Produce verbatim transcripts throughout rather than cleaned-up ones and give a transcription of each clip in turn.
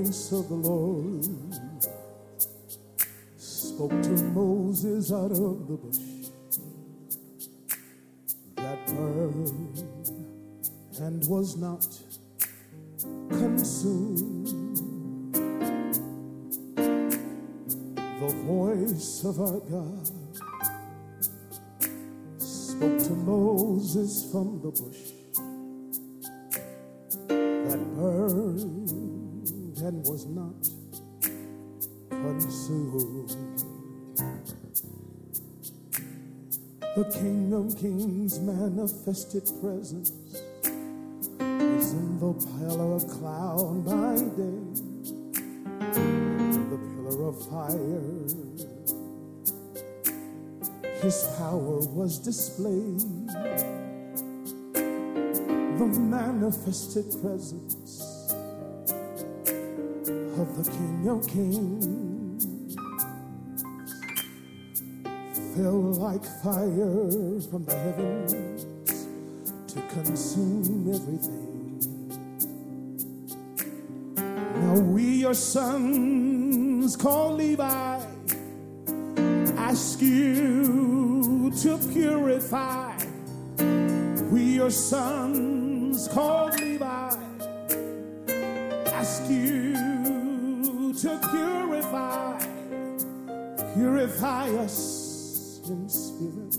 voice of the Lord spoke to Moses out of the bush. That burned and was not consumed. The voice of our God spoke to Moses from the bush that burned and was not consumed. The King of Kings' manifested presence is in the pillar of cloud by day, the pillar of fire. His power was displayed, the manifested presence of the King of Kings fell like fire from the heavens to consume everything. Now we, your sons, called Levi, ask you to purify. We, your sons, called Levi, ask you to purify. Purify us in spirit,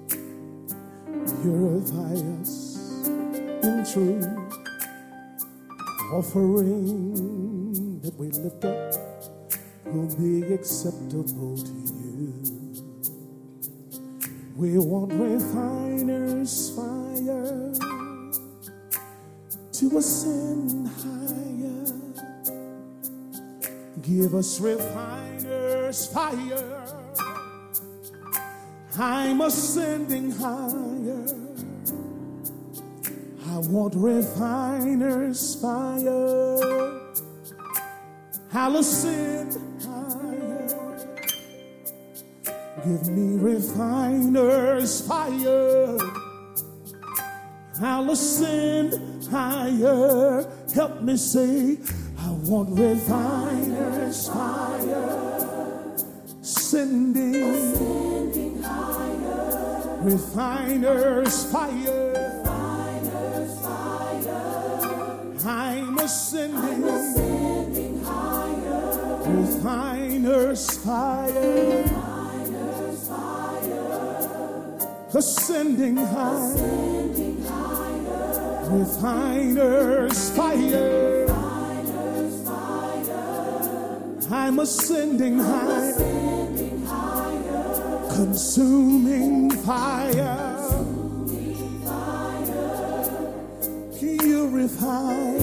purify us in truth. Offering that we lift up will be acceptable to you. We want refiner's fire to ascend higher. Give us refiner's fire. I'm ascending higher. I want refiner's fire. I'll ascend higher. Give me refiner's fire. I'll ascend higher. Help me say, I want refiner's fire. Ascending, ascending higher. Refiner's fire. I'm ascending, I'm ascending higher. Refiner's fire. Refiner's fire. Ascending higher. Ascending higher. Refiner's fire. Refiner's fire. I'm ascending higher. Ascending higher. Consuming fire. Purify,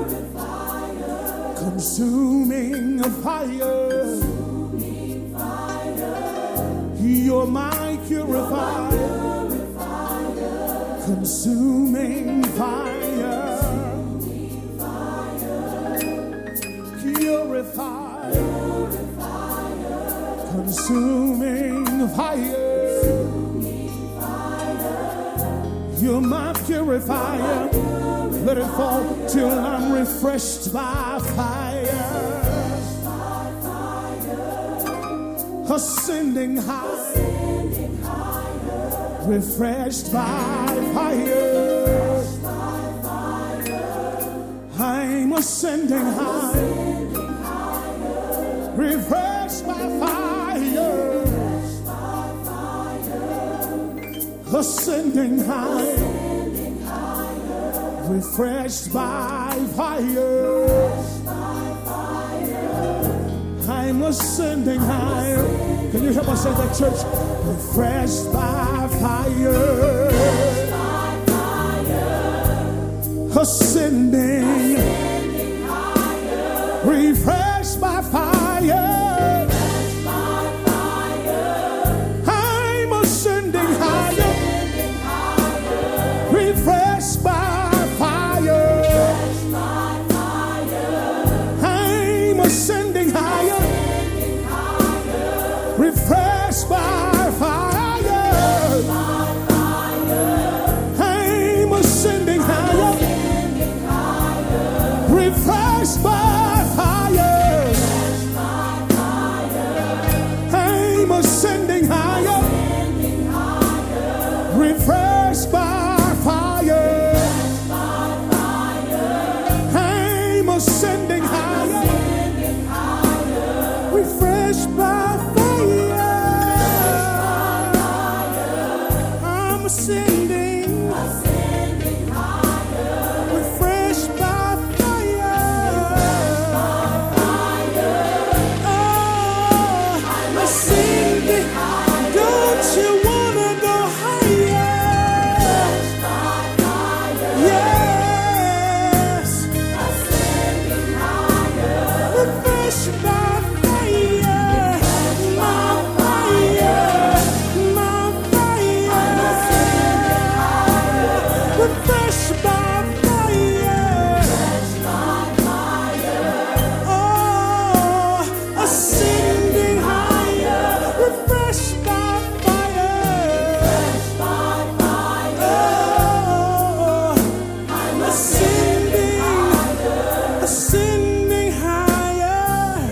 consuming fire. Consuming fire. You're my purifier. Purifier. Consuming fire. Consuming fire. Purify, purifier. Consuming fire. Consuming fire. You're my purifier. Let it fall till I'm refreshed by fire. Ascending high, refreshed by fire. I'm ascending high, refreshed by fire. Ascending high, refreshed by fire. I'm ascending higher. Can you help us say that, church? Refreshed by fire. Ascending, refreshed by fire. I'm ascending higher. Refreshed by ascending higher, refreshed by fire. I'm ascending higher, refreshed by fire. refreshed by